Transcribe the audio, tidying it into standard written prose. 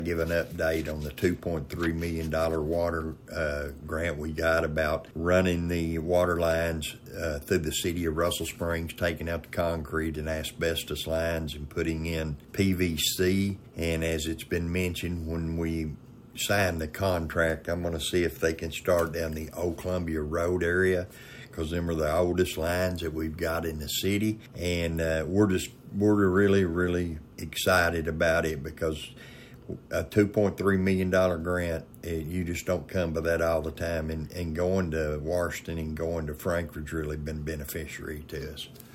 Give an update on the $2.3 million water grant we got about running the water lines through the city of Russell Springs, taking out the concrete and asbestos lines and putting in PVC. And as it's been mentioned, when we sign the contract, I'm going to see if they can start down the Old Columbia Road area, because them are the oldest lines that we've got in the city. And we're really excited about it, because a $2.3 million grant, you just don't come by that all the time. And going to Washington and going to Frankfurt's really been beneficiary to us.